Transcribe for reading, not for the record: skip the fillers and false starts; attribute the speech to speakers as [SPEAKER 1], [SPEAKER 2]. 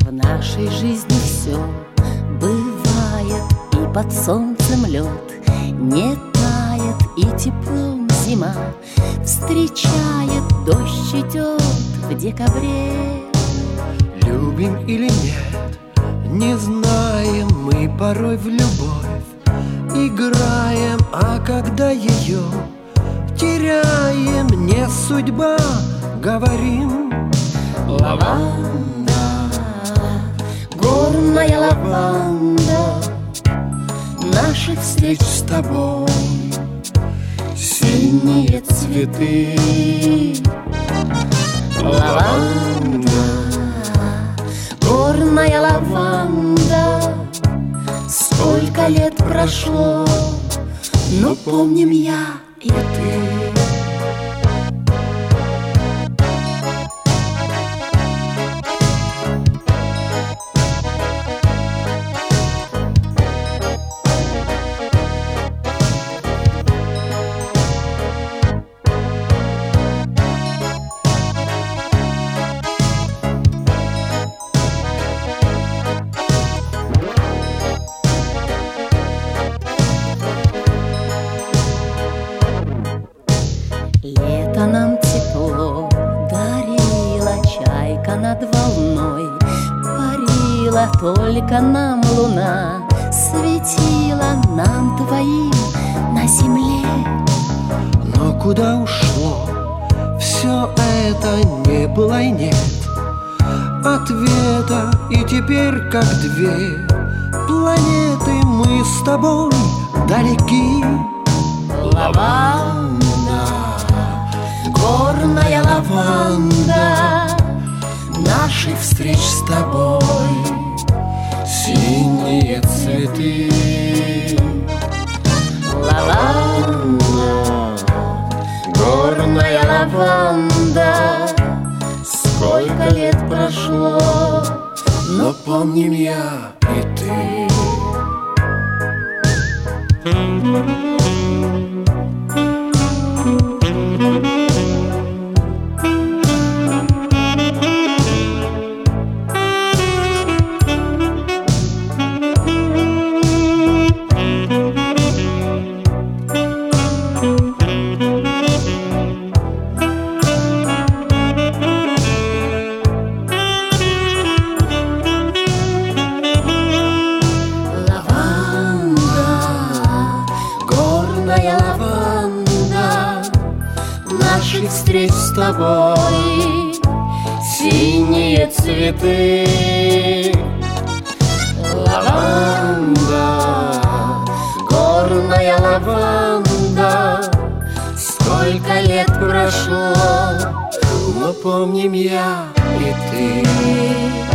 [SPEAKER 1] В нашей жизни все бывает, и под солнцем лед не тает, и теплом зима встречает, дождь идет в декабре.
[SPEAKER 2] Любим или нет, не знаем, мы порой в любовь играем, а когда ее теряем, не судьба, говорим.
[SPEAKER 1] Лаванда, горная лаванда, наших встреч с тобой синие цветы. Лаванда, горная лаванда, сколько лет прошло, но помним я и ты. Лето нам тепло дарила, чайка над волной парила, только нам луна светила, нам двоим на земле.
[SPEAKER 2] Но куда ушло все это, не было и нет ответа, и теперь как две планеты мы с тобой далеки.
[SPEAKER 1] Лаванда, горная лаванда, наших встреч с тобой
[SPEAKER 2] Синие цветы.
[SPEAKER 1] Лаванда, горная лаванда, сколько лет прошло,
[SPEAKER 2] Но помним я и ты.
[SPEAKER 1] наших встреч с тобой синие цветы. Лаванда, горная лаванда, сколько лет прошло,
[SPEAKER 2] Но помним я и ты.